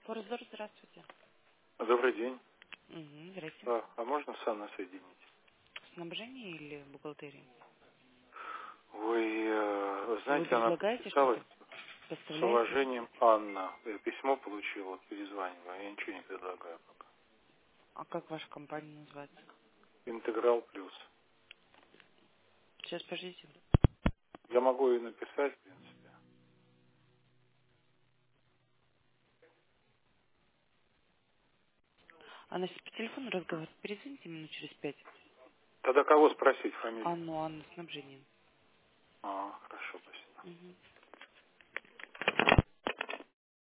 Форзор, здравствуйте. Добрый день. Здрасте. А можно с Анной соединить? Снабжение или бухгалтерия? Вы Вы знаете, она предлагаете подписалась что-то? с Поставляете? уважением Анна. Я письмо получила, перезваниваю. Я ничего не предлагаю пока. А как ваша компания называется? Интеграл плюс. Сейчас, подождите. Я могу и написать, в принципе. Она сейчас по телефону разговаривает. Перезвоните минут через 5. Тогда кого спросить фамилию? Анна, снабжение. Хорошо, спасибо. Мгм.